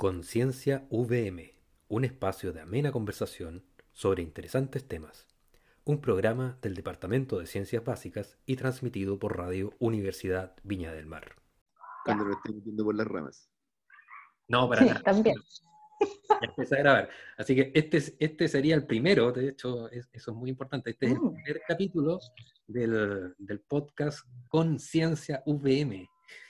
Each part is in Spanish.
Conciencia VM, un espacio de amena conversación sobre interesantes temas. Un programa del Departamento de Ciencias Básicas y transmitido por Radio Universidad Viña del Mar. Cuando lo estoy metiendo por las ramas. No, para Sí, nada. también. Ya empecé a grabar. Así que este sería el primero, de hecho, eso es muy importante. Este es el primer capítulo del podcast Conciencia VM.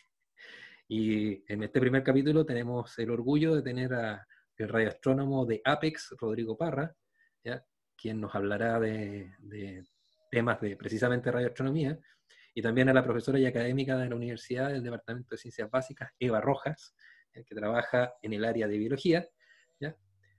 Y en este primer capítulo tenemos el orgullo de tener a el radioastrónomo de Apex, Rodrigo Parra, ¿ya? Quien nos hablará de temas de precisamente radioastronomía, y también a la profesora y académica de la Universidad del Departamento de Ciencias Básicas, Eva Rojas, que trabaja en el área de biología, ¿ya?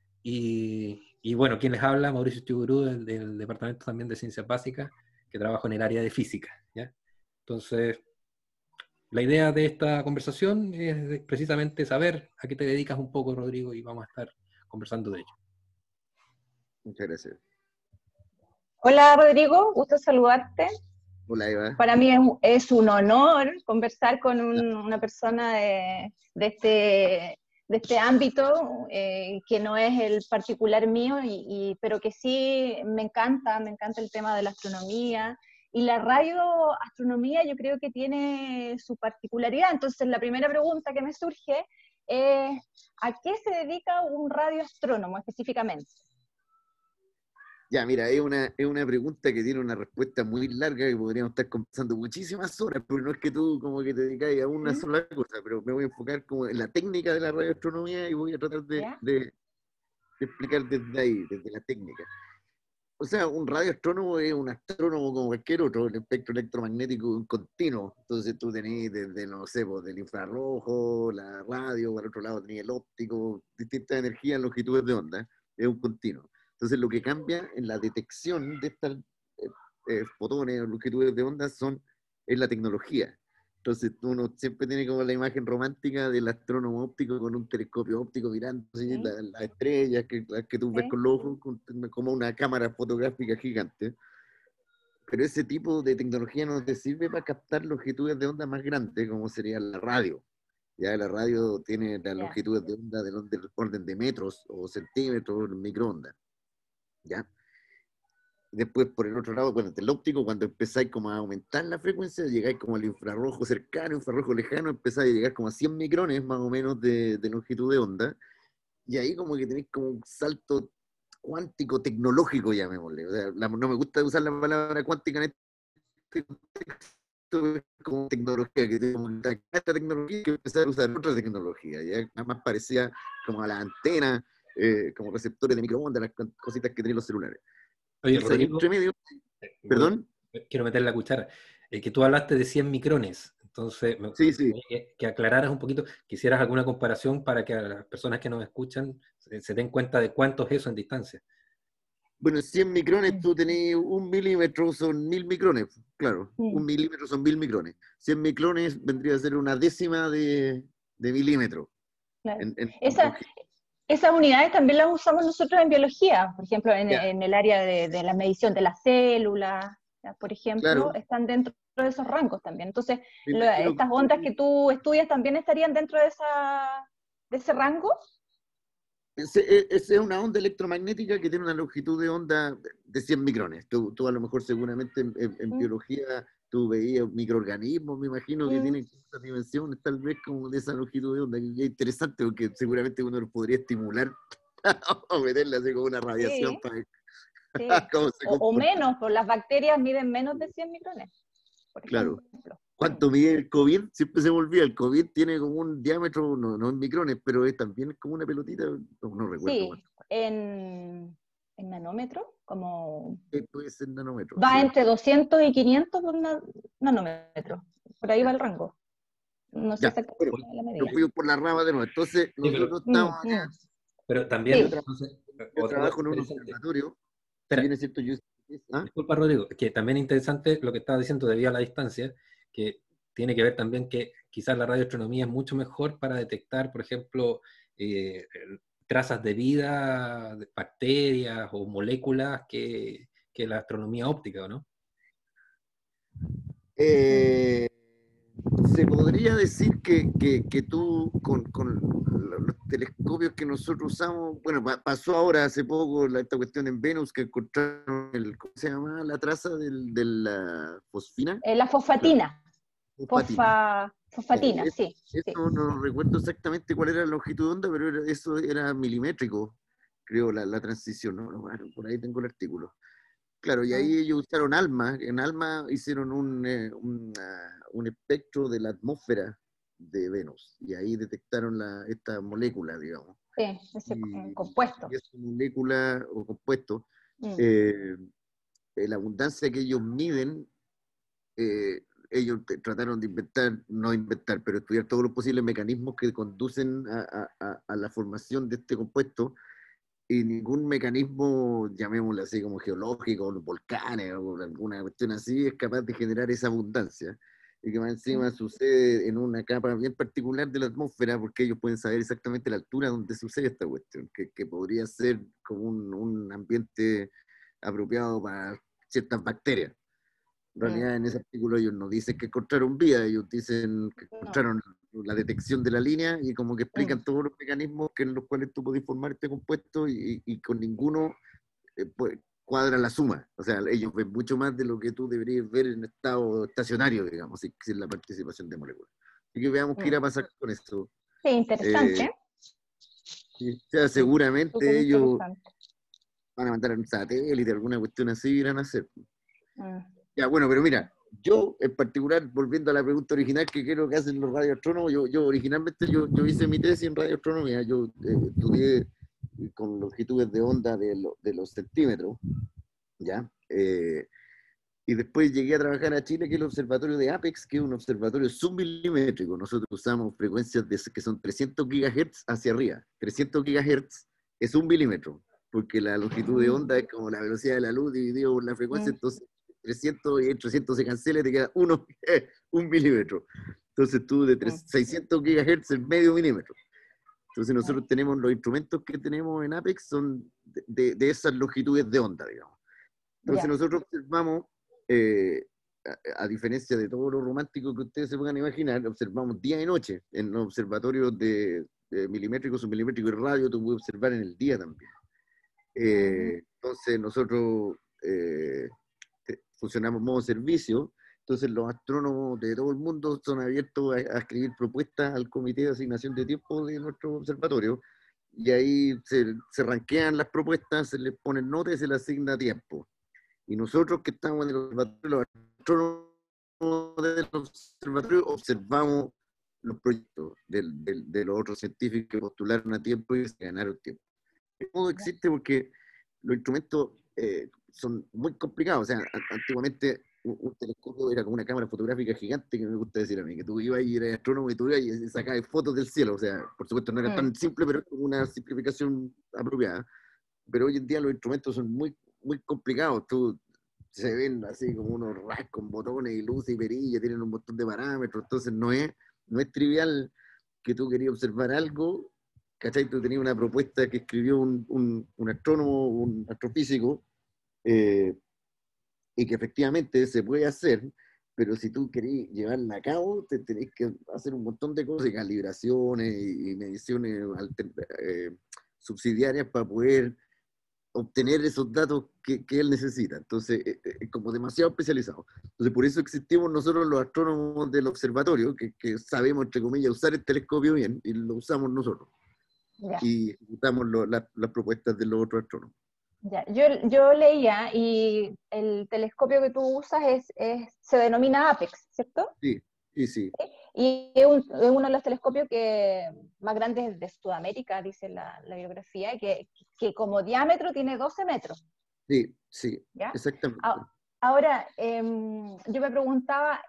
Y bueno, quien les habla, Mauricio Chugurú, del Departamento también de Ciencias Básicas, que trabaja en el área de física, ¿ya? Entonces, la idea de esta conversación es precisamente saber a qué te dedicas un poco, Rodrigo, y vamos a estar conversando de ello. Muchas gracias. Hola Rodrigo, gusto saludarte. Hola Eva. Para mí es un honor conversar con una persona de este ámbito, que no es el particular mío, pero que sí me encanta el tema de la astronomía. Y la radioastronomía yo creo que tiene su particularidad. Entonces la primera pregunta que me surge es, ¿a qué se dedica un radioastrónomo específicamente? Ya, mira, es una pregunta que tiene una respuesta muy larga y podríamos estar conversando muchísimas horas, pero no es que tú como que te dedicáis a una sola cosa, pero me voy a enfocar como en la técnica de la radioastronomía y voy a tratar ¿Ya? de explicar desde ahí, desde la técnica. O sea, un radioastrónomo es un astrónomo como cualquier otro, el espectro electromagnético continuo. Entonces tú tenés desde, no sé, pues, del infrarrojo, la radio, por otro lado tenés el óptico, distintas energías, longitudes de onda, es un continuo. Entonces lo que cambia en la detección de estas fotones o longitudes de onda es la tecnología. Entonces uno siempre tiene como la imagen romántica del astrónomo óptico con un telescopio óptico mirando así, las estrellas las que tú ves con los ojos, como una cámara fotográfica gigante. Pero ese tipo de tecnología no te sirve para captar longitudes de onda más grandes, como sería la radio. Ya la radio tiene las longitudes de onda del orden de metros o centímetros, microondas. ¿Ya? Después, por el otro lado, cuando el óptico, cuando empezáis como a aumentar la frecuencia, llegáis como al infrarrojo cercano, infrarrojo lejano, empezáis a llegar como a 100 micrones más o menos de longitud de onda, y ahí como que tenéis como un salto cuántico tecnológico, llamémosle. O sea, no me gusta usar la palabra cuántica en este contexto, es como tecnología, que tengo esta tecnología que empezar a usar otra tecnología, ya nada más parecía como a la antena, como receptores de microondas, las cositas que tienen los celulares. Oye, Entonces ahí Rodrigo, entre medio, perdón. quiero meter la cuchara. Que tú hablaste de 100 micrones, entonces me Sí, sí. gustaría que aclararas un poquito, quisieras alguna comparación para que a las personas que nos escuchan se den cuenta de cuánto es eso en distancia. Bueno, 100 micrones tú tenés 1 milímetro, son 1000 micrones, claro. 1 milímetro son 1000 micrones. 100 micrones vendría a ser una décima de milímetro. Claro. En Esas unidades también las usamos nosotros en biología, por ejemplo, Ya, en el área de la medición de las células, ¿ya? Por ejemplo, claro. están dentro de esos rangos también. Entonces, Me imagino estas ondas que tú estudias también estarían dentro de ese rango. esa es una onda electromagnética que tiene una longitud de onda de 100 micrones. Tú a lo mejor seguramente en biología tú veías microorganismos, me imagino que tienen esas dimensiones tal vez como de esa longitud de onda. Y es interesante porque seguramente uno lo podría estimular o meterle así como una radiación Sí, para ver sí. cómo se O comporta. menos, pues las bacterias miden menos de 100 micrones, por Claro. ejemplo. ¿Cuánto mide el COVID? Siempre se me olvida. El COVID tiene como un diámetro, no en micrones, pero también es como una pelotita, no recuerdo Sí, cuánto. en nanómetros, como Puede ser nanómetros, va sí. entre 200 y 500 por nanómetros. Por ahí va el rango. No sé Ya, bueno, exactamente la nos medida. fuimos por la rama de nuevo. Entonces, Sí, pero, nosotros estamos acá, pero yo, también, Sí, tra- entonces, yo otra cosa trabajo en un interesante. observatorio, si Espera, bien es cierto, ¿ah? disculpa, Rodrigo, que también es interesante lo que estaba diciendo debido a la distancia, que tiene que ver también que quizás la radioastronomía es mucho mejor para detectar, por ejemplo, eh, trazas de vida, de bacterias o moléculas que la astronomía óptica, ¿o no? Eh, Se podría decir que tú con los telescopios que nosotros usamos, bueno, pasó ahora hace poco esta cuestión en Venus que encontraron ¿cómo se llama? La traza de la fosfina. La fosfatina. Fosfatina. Claro, Fosfatina, sí, sí. eso no recuerdo exactamente cuál era la longitud de onda, pero eso era milimétrico, creo, la transición, ¿no? Bueno, por ahí tengo el artículo. Claro, y ahí ellos usaron ALMA. En ALMA hicieron un espectro de la atmósfera de Venus. Y ahí detectaron esta molécula, digamos. Sí, ese compuesto. Y esa molécula o compuesto, Mm. la abundancia que ellos miden, ellos trataron de no inventar, pero estudiar todos los posibles mecanismos que conducen a la formación de este compuesto, y ningún mecanismo, llamémoslo así, como geológico, los volcanes o alguna cuestión así, es capaz de generar esa abundancia. Y que más encima sucede en una capa bien particular de la atmósfera, porque ellos pueden saber exactamente la altura donde sucede esta cuestión, que podría ser como un ambiente apropiado para ciertas bacterias. En realidad, en ese artículo ellos no dicen que encontraron vida, ellos dicen que encontraron la detección de la línea y como que explican todos los mecanismos en los cuales tú puedes formar este compuesto y con ninguno pues, cuadra la suma. O sea, ellos ven mucho más de lo que tú deberías ver en estado estacionario, digamos, sin la participación de moléculas. Así que veamos qué irá a pasar con esto. Sí, interesante. O sea, seguramente ellos interesante. van a mandar un satélite, alguna cuestión así, irán a hacer. Mm. Ya, bueno, pero mira, yo en particular, volviendo a la pregunta original que creo que hacen los radioastrónomos, yo originalmente yo hice mi tesis en radioastronomía, yo estudié con longitudes de onda de los centímetros, ¿ya? Y después llegué a trabajar a Chile, que es el observatorio de Apex, que es un observatorio submilimétrico. Nosotros usamos frecuencias que son 300 GHz hacia arriba. 300 GHz es 1 milímetro, porque la longitud de onda es como la velocidad de la luz dividido por la frecuencia, entonces 300 y 300 se cancela y te queda 1 milímetro. Entonces tú de 600 GHz es medio milímetro. Entonces nosotros tenemos los instrumentos que tenemos en Apex son de esas longitudes de onda, digamos. Entonces nosotros observamos, a diferencia de todo lo romántico que ustedes se puedan imaginar, observamos día y noche. En los observatorios de milimétrico, submilimétrico y radio, tú puedes observar en el día también. Entonces nosotros funcionamos modo servicio. Entonces los astrónomos de todo el mundo son abiertos a escribir propuestas al comité de asignación de tiempo de nuestro observatorio. Y ahí se ranquean las propuestas, se les ponen notas y se les asigna tiempo. Y nosotros que estamos en el observatorio, los astrónomos del observatorio, observamos los proyectos de los otros científicos que postularon a tiempo y se ganaron tiempo. El modo existe porque los instrumentos son muy complicados. O sea, antiguamente un telescopio era como una cámara fotográfica gigante, que me gusta decir a mí, que tú ibas y eras astrónomo y tú ibas y sacabas fotos del cielo. O sea, por supuesto no era tan simple, pero es como una simplificación apropiada. Pero hoy en día los instrumentos son muy, muy complicados. Se ven así como unos racks con botones y luces y perillas, tienen un montón de parámetros. Entonces no es trivial que tú querías observar algo, ¿cachai? Tú tenías una propuesta que escribió un astrónomo, un astrofísico, y que efectivamente se puede hacer, pero si tú querés llevarla a cabo, te tenés que hacer un montón de cosas, calibraciones y mediciones subsidiarias para poder obtener esos datos que él necesita. Entonces, es como demasiado especializado. Entonces, por eso existimos nosotros los astrónomos del observatorio, que sabemos, entre comillas, usar el telescopio bien, y lo usamos nosotros. Ya. Y ejecutamos las propuestas de los otros astrónomos. Ya. Yo leía, y el telescopio que tú usas se denomina Apex, ¿cierto? Sí, sí, sí. Y es uno de los telescopios más grandes de Sudamérica, dice la bibliografía, que como diámetro tiene 12 metros. Sí, sí, ¿Ya? exactamente. Ahora, yo me preguntaba,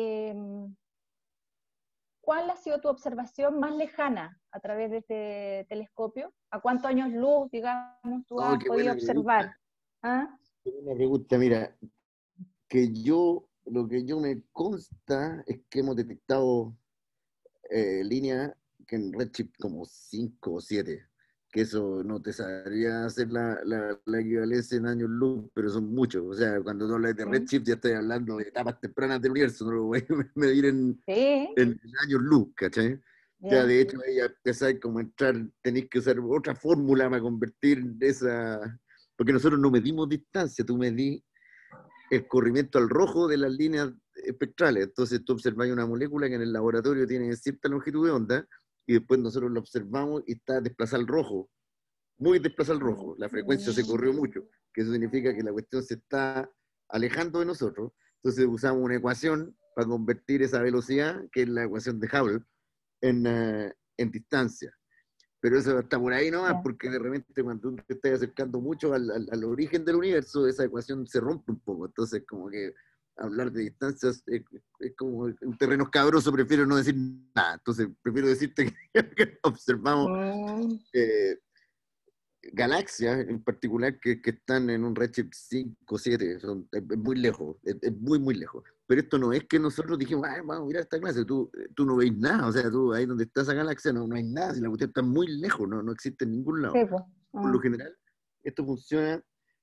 ¿cuál ha sido tu observación más lejana a través de este telescopio? ¿A cuántos años luz, digamos, tú has podido observar? ¿Ah? Qué buena pregunta, mira, lo que yo me consta es que hemos detectado líneas que en Redshift como 5 o 7, que eso no te sabría hacer la equivalencia en años luz, pero son muchos. O sea, cuando tú hablas de redshift ya estoy hablando de etapas tempranas del universo, no lo voy a medir en años luz, ¿cachai? O sea, de hecho, ya empezáis como a entrar, tenéis que usar otra fórmula para convertir esa... Porque nosotros no medimos distancia, tú medís el corrimiento al rojo de las líneas espectrales. Entonces tú observas una molécula que en el laboratorio tiene cierta longitud de onda, y después nosotros la observamos y está desplazada al rojo, muy desplazada al rojo. La frecuencia se corrió mucho, que eso significa que la cuestión se está alejando de nosotros. Entonces usamos una ecuación para convertir esa velocidad, que es la ecuación de Hubble, en distancia. Pero eso está por ahí nomás, porque de repente cuando tú te estás acercando mucho al origen del universo, esa ecuación se rompe un poco. Entonces, como que hablar de distancias es como un terreno escabroso, prefiero no decir nada. Entonces, prefiero decirte que observamos galaxias en particular que están en un redshift 5, 7, es muy lejos, es muy, muy lejos. Pero esto no es que nosotros dijimos, vamos a mirar esta clase, tú no veis nada, o sea, tú ahí donde está esa galaxia no hay nada, si la cuestión está muy lejos, no existe en ningún lado. Sí, pues. Por lo general, esto funciona,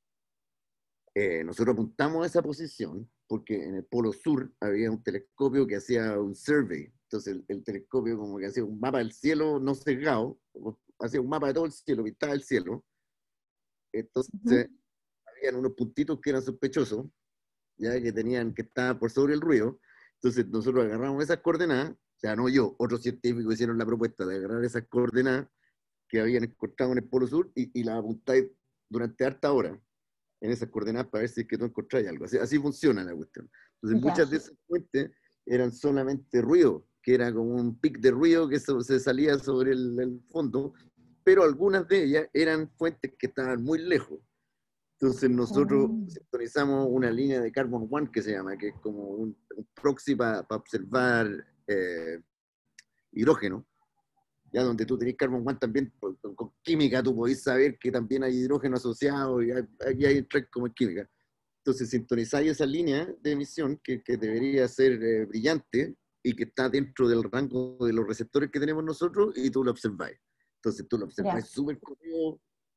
nosotros apuntamos a esa posición porque en el polo sur había un telescopio que hacía un survey, entonces el telescopio como que hacía un mapa del cielo no sesgado, hacía un mapa de todo el cielo, pintaba el cielo, entonces habían unos puntitos que eran sospechosos, ya que estaban por sobre el ruido, entonces nosotros agarramos esas coordenadas, o sea, no yo, otros científicos hicieron la propuesta de agarrar esas coordenadas que habían encontrado en el polo sur y las apuntáis durante harta hora en esas coordenadas para ver si es que tú encontráis algo. Así funciona la cuestión. Entonces muchas de esas fuentes eran solamente ruido, que era como un pic de ruido que se salía sobre el fondo, pero algunas de ellas eran fuentes que estaban muy lejos. Entonces nosotros sintonizamos una línea de Carbon One que se llama, que es como un proxy para observar hidrógeno, ya donde tú tenés Carbon One también, con química tú podés saber que también hay hidrógeno asociado y aquí hay track como en química. Entonces sintonizáis esa línea de emisión que debería ser brillante y que está dentro del rango de los receptores que tenemos nosotros y tú lo observáis. Entonces tú lo observáis súper corrido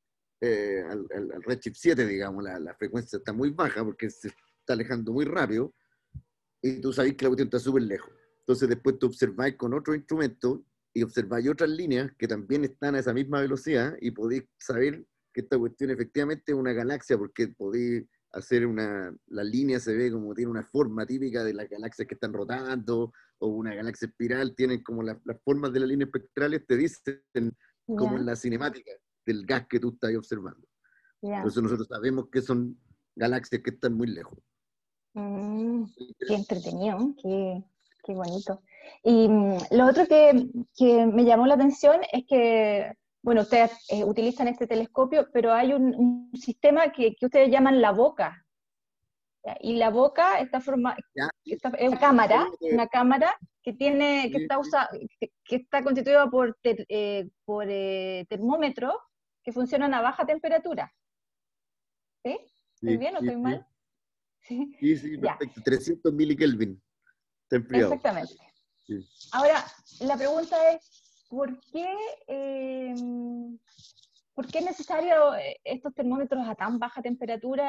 al redshift 7, digamos, la frecuencia está muy baja porque se está alejando muy rápido y tú sabes que la cuestión está súper lejos. Entonces después tú observáis con otro instrumento y observáis otras líneas que también están a esa misma velocidad y podéis saber que esta cuestión efectivamente es una galaxia porque podéis hacer la línea se ve como tiene una forma típica de las galaxias que están rotando o una galaxia espiral, tienen como las formas de las líneas espectrales, te dicen como en la cinemática del gas que tú estás observando. Entonces nosotros sabemos que son galaxias que están muy lejos. Qué entretenido, qué bonito. Y lo otro que me llamó la atención es que, bueno, ustedes utilizan este telescopio, pero hay un sistema que ustedes llaman la boca. ¿Ya? Y la boca está formada, es una cámara que tiene, que está constituida por termómetros que funcionan a baja temperatura. ¿Sí? ¿Estoy bien o estoy mal? Sí, perfecto. 300 milikelvin. Está enfriado. Exactamente. Sí. Ahora, la pregunta es, ¿por qué es necesario estos termómetros a tan baja temperatura?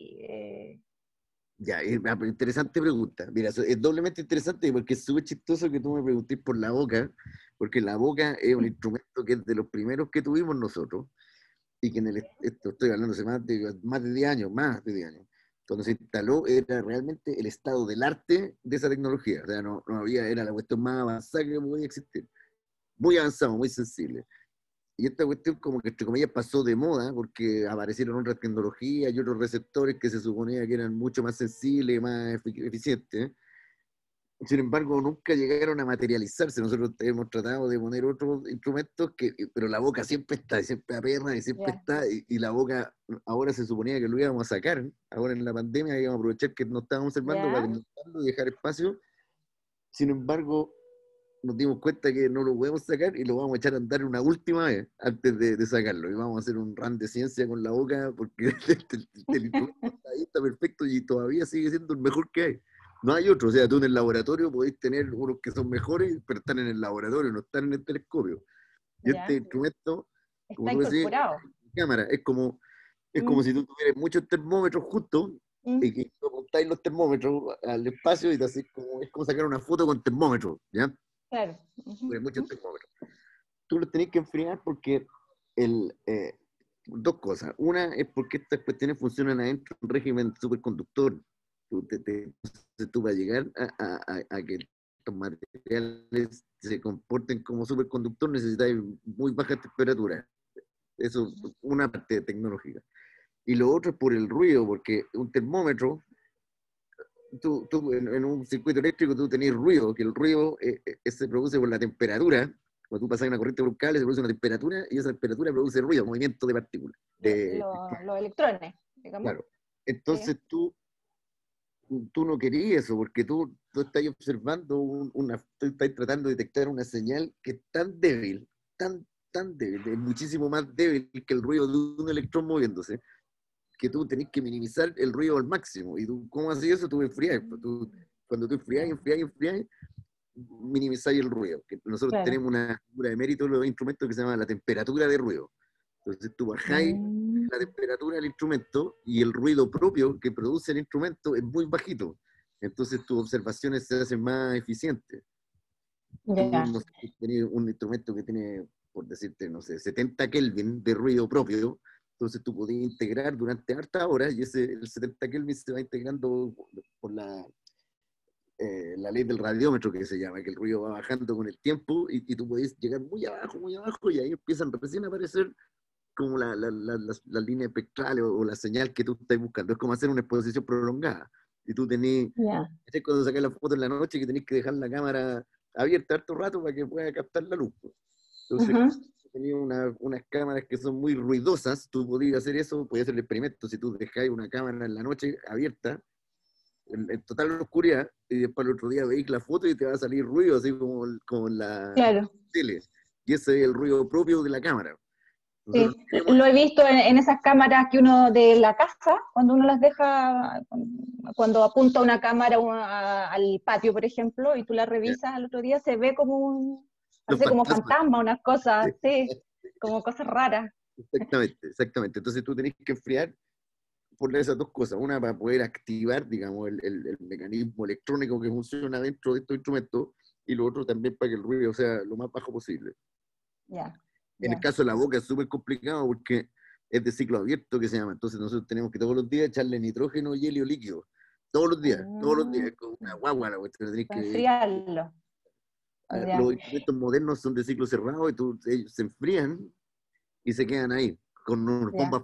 Ya, interesante pregunta. Mira, es doblemente interesante porque es súper chistoso que tú me preguntes por la boca, porque la boca es un instrumento que es de los primeros que tuvimos nosotros y que esto estoy hablando hace más de 10 años, cuando se instaló era realmente el estado del arte de esa tecnología, o sea, no había, era la cuestión más avanzada que podía existir, muy avanzado, muy sensible. Y esta cuestión como que entre comillas pasó de moda porque aparecieron otras tecnologías y otros receptores que se suponía que eran mucho más sensibles, más eficientes. Sin embargo, nunca llegaron a materializarse. Nosotros hemos tratado de poner otros instrumentos, pero la boca siempre está, y siempre aperra, y siempre está, y la boca ahora se suponía que lo íbamos a sacar. Ahora en la pandemia íbamos a aprovechar que no estábamos observando para intentarlo y dejar espacio. Sin embargo, nos dimos cuenta que no lo podemos sacar y lo vamos a echar a andar una última vez antes de sacarlo. Y vamos a hacer un run de ciencia con la boca porque el instrumento está perfecto y todavía sigue siendo el mejor que hay. No hay otro, o sea, tú en el laboratorio podéis tener unos que son mejores, pero están en el laboratorio, no están en el telescopio. Y este instrumento Está incorporado. Cámara, es como si tú tuvieras muchos termómetros juntos y que tú apuntáis los termómetros al espacio y te haces es como sacar una foto con termómetros, ¿ya? Claro. Muchos termómetros. Tú los tenés que enfriar porque dos cosas. Una es porque estas cuestiones funcionan adentro de un régimen superconductor. Entonces tú vas a llegar a que estos materiales se comporten como superconductor necesitas muy bajas temperaturas. Eso es una parte tecnológica. Y lo otro es por el ruido, porque un termómetro, tú en un circuito eléctrico tú tenés ruido, que el ruido se produce por la temperatura. Cuando tú pasas una corriente por un cable se produce una temperatura y esa temperatura produce ruido, movimiento de partículas. Los electrones, digamos. Claro. Entonces tú no querías eso, porque tú estás observando estás tratando de detectar una señal que es tan débil, tan débil, es muchísimo más débil que el ruido de un electrón moviéndose, que tú tenés que minimizar el ruido al máximo. ¿Y tú cómo haces eso? Tú enfrías. Cuando tú enfrías, minimizáis el ruido. Que nosotros tenemos una figura de mérito en los instrumentos que se llama la temperatura de ruido. Entonces tú bajáis la temperatura del instrumento y el ruido propio que produce el instrumento es muy bajito. Entonces tus observaciones se hacen más eficientes. Tú, no sé, tenés un instrumento que tiene, por decirte, no sé, 70 Kelvin de ruido propio, entonces tú podés integrar durante hartas horas y el 70 Kelvin se va integrando por la ley del radiómetro que se llama, que el ruido va bajando con el tiempo y tú podés llegar muy abajo y ahí empiezan recién a aparecer como las líneas espectrales o la señal que tú estás buscando. Es como hacer una exposición prolongada. Y tú tenés, es cuando sacas la foto en la noche que tenés que dejar la cámara abierta harto rato para que pueda captar la luz. Entonces, tenía unas cámaras que son muy ruidosas, tú podías hacer eso, podías hacer el experimento, si tú dejáis una cámara en la noche abierta, en total oscuridad, y después el otro día veis la foto y te va a salir ruido, así como en la tele. Y ese es el ruido propio de la cámara. Sí, lo he visto en esas cámaras que uno de la casa, cuando uno las deja, cuando apunta una cámara al patio, por ejemplo, y tú la revisas al otro día, se ve como parece como fantasma, unas cosas, sí, como cosas raras. Exactamente. Entonces tú tenés que enfriar por esas dos cosas. Una, para poder activar, digamos, el mecanismo electrónico que funciona dentro de estos instrumentos, y lo otro también para que el ruido sea lo más bajo posible. En el caso de la boca es súper complicado porque es de ciclo abierto que se llama. Entonces nosotros tenemos que todos los días echarle nitrógeno y helio líquido. Todos los días. Es como una guagua la cuestión. Tenés que enfriarlo. Los instrumentos modernos son de ciclo cerrado y ellos se enfrían y se quedan ahí con unas bombas.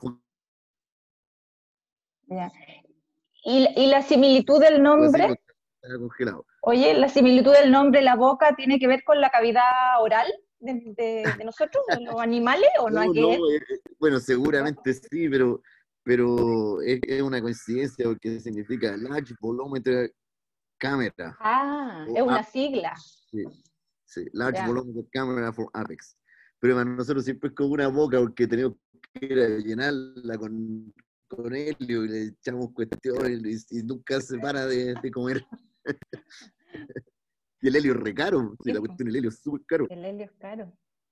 ¿Y la similitud del nombre? Congelado. Oye, ¿la similitud del nombre, la boca, tiene que ver con la cavidad oral de nosotros, de los animales, o no hay que ver? Bueno, seguramente sí, pero es una coincidencia porque significa Large Volumetric Camera. Es una sigla. Sí, Large Volumetric Camera for Apex. Pero para nosotros siempre es como una boca porque tenemos que ir a llenarla con helio y le echamos cuestiones y nunca se para de comer. Y el helio es re caro, sí, la cuestión, el helio es súper caro. El helio es caro.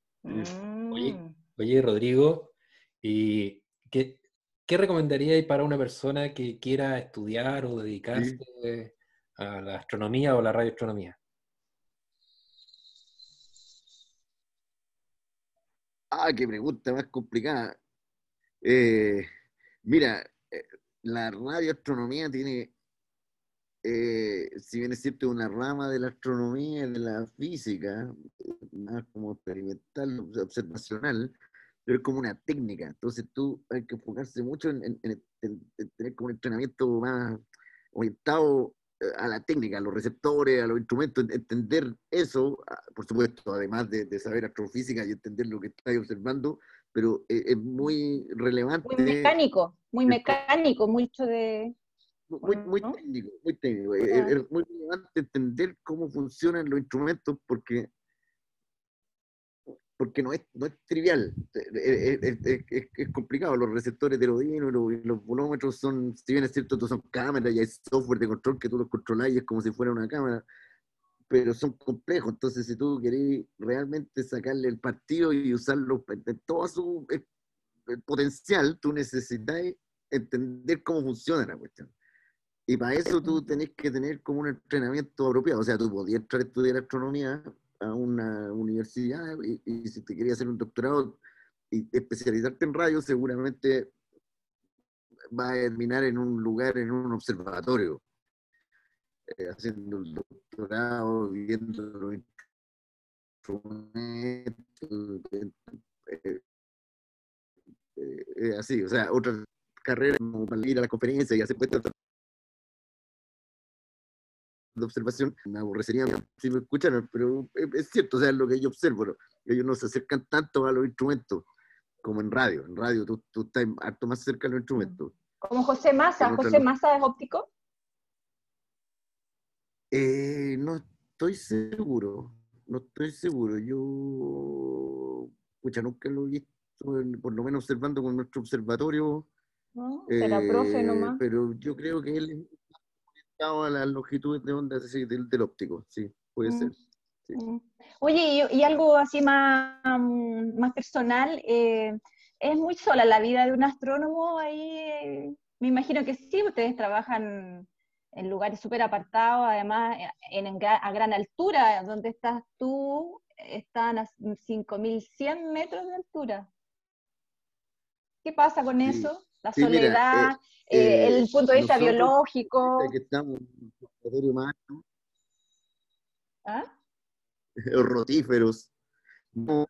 Oye, Rodrigo, ¿y qué recomendaríais para una persona que quiera estudiar o dedicarse a la astronomía o la radioastronomía? Qué pregunta más complicada. Mira, la radioastronomía tiene, si bien es cierto, una rama de la astronomía, de la física, más como experimental, observacional, pero es como una técnica. Entonces tú hay que enfocarse mucho en tener como un entrenamiento más orientado a la técnica, a los receptores, a los instrumentos, entender eso, por supuesto, además de saber astrofísica y entender lo que estás observando, pero es muy relevante. Muy mecánico, mucho de... Muy técnico, muy técnico. Es muy relevante entender cómo funcionan los instrumentos porque no es trivial, es complicado. Los receptores heterogeneos y los volúmetros son, si bien es cierto, son cámaras y hay software de control que tú los controlas y es como si fuera una cámara, pero son complejos. Entonces, si tú querés realmente sacarle el partido y usarlo en todo su potencial, tú necesitas entender cómo funciona la cuestión. Y para eso tú tenés que tener como un entrenamiento apropiado. O sea, tú podías entrar a estudiar astronomía a una universidad y si te querías hacer un doctorado y especializarte en radio, seguramente vas a terminar en un lugar, en un observatorio, haciendo el doctorado, viendo los instrumentos, eh, así, o sea, otra carrera como para ir a la conferencia y hacer puestos de observación, me aborrecería si me escucharan, pero es cierto, o sea, es lo que yo observo, ¿no? Ellos no se acercan tanto a los instrumentos como en radio. En radio tú estás harto más cerca de los instrumentos. Como José Massa. ¿José Massa es óptico? No estoy seguro. No estoy seguro. Yo, escucha, nunca lo he visto, por lo menos observando con nuestro observatorio. ¿No? ¿Será profe nomás? Pero yo creo que él estaba a las longitudes de onda del óptico. Sí, puede ser. Sí. Oye, y algo así más personal, ¿es muy sola la vida de un astrónomo ahí? Me imagino que sí, ustedes trabajan en lugares súper apartados, además a gran altura. ¿Dónde estás tú? Están a 5.100 metros de altura. ¿Qué pasa con eso? La Sí, mira, soledad, el punto de vista nosotros, biológico. que estamos en un observatorio más alto, ¿Ah? rotíferos, no,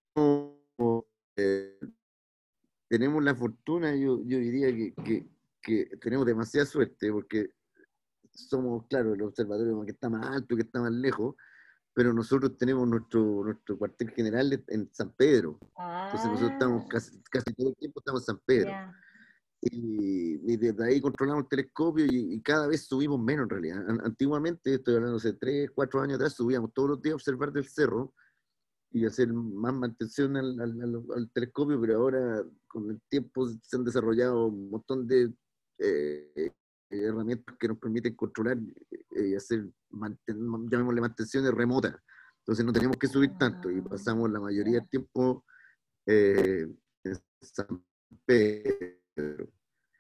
eh, tenemos la fortuna, yo diría que tenemos demasiada suerte, porque somos, claro, el observatorio que está más alto, que está más lejos, pero nosotros tenemos nuestro cuartel general en San Pedro. Entonces nosotros estamos casi todo el tiempo estamos en San Pedro. Yeah. Y desde ahí controlamos el telescopio y cada vez subimos menos en realidad. Antiguamente, estoy hablando hace 3, 4 años atrás, subíamos todos los días a observar del cerro y hacer más mantención al telescopio, pero ahora con el tiempo se han desarrollado un montón de herramientas que nos permiten controlar y hacer, llamémosle mantenciones remotas. Entonces no tenemos que subir tanto y pasamos la mayoría del tiempo en San Pedro.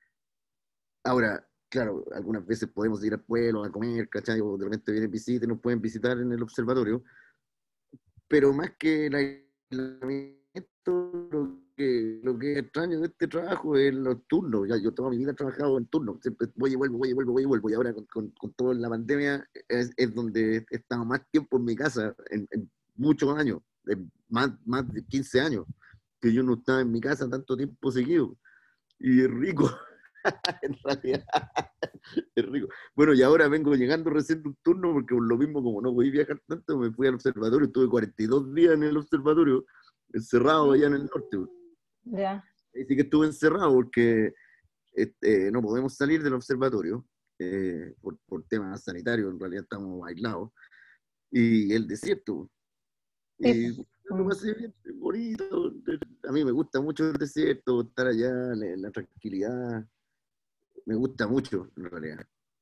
Ahora, claro, algunas veces podemos ir al pueblo a comer, ¿cachai? O de repente vienen visitas y nos pueden visitar en el observatorio, pero más que el aislamiento, lo que es extraño de este trabajo es los turnos. Ya, yo toda mi vida he trabajado en turnos, siempre voy y vuelvo, voy y vuelvo, voy y vuelvo, y ahora con toda la pandemia es donde he estado más tiempo en mi casa, en muchos años, más de 15 años, que yo no estaba en mi casa tanto tiempo seguido, y es rico. En realidad, es rico. Bueno, y ahora vengo llegando recién de un turno porque por lo mismo, como no voy a viajar tanto, me fui al observatorio, estuve 42 días en el observatorio, encerrado allá en el norte. Yeah. Así que estuve encerrado porque no podemos salir del observatorio por temas sanitarios, en realidad estamos aislados, y el desierto. Y lo pasé bien, bonito. A mí me gusta mucho el desierto, estar allá, la tranquilidad. Me gusta mucho, en realidad.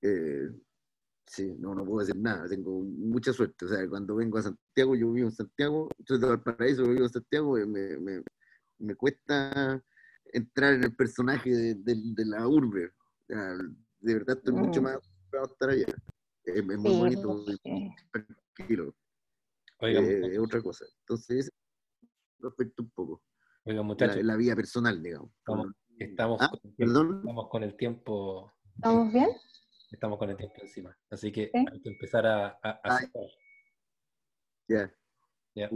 Sí, no puedo decir nada, tengo mucha suerte. O sea, cuando vengo a Santiago, yo vivo en Santiago, soy de Valparaíso, vivo en Santiago, me cuesta entrar en el personaje de la urbe. O sea, de verdad estoy mucho más acostumbrado a estar allá. Es muy bonito, tranquilo. Es otra cosa. Entonces, lo afecta un poco. Oiga, muchachos, la vida personal, digamos. Estamos con el tiempo. ¿Estamos bien? Estamos con el tiempo encima. Así que ¿Sí? hay que empezar a cerrar. Ya. Ya.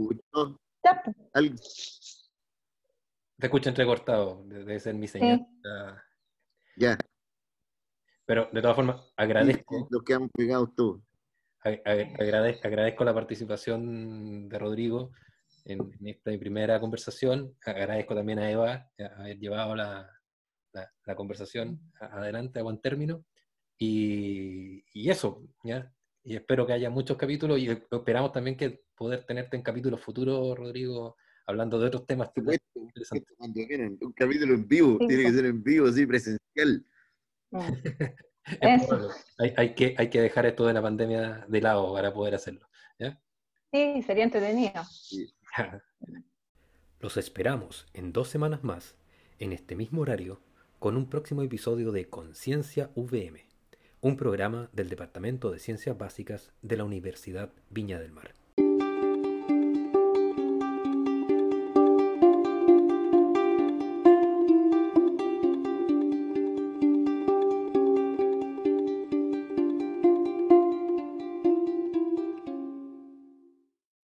Te escucho entrecortado, debe ser mi señal. Sí. Ya. Pero de todas formas, agradezco. Los que han pegado todos. Agradezco la participación de Rodrigo en esta primera conversación. Agradezco también a Eva haber llevado la conversación adelante a buen término. Y eso, ¿ya? Y espero que haya muchos capítulos y esperamos también que poder tenerte en capítulos futuros, Rodrigo, hablando de otros temas interesantes. Cuando vienen, un capítulo en vivo, tiene que ser en vivo, así, presencial. Es Eso. probable. Hay que dejar esto de la pandemia de lado para poder hacerlo. ¿Ya? Sí, sería entretenido. Sí. Los esperamos en 2 semanas más, en este mismo horario, con un próximo episodio de Conciencia VM, un programa del Departamento de Ciencias Básicas de la Universidad Viña del Mar.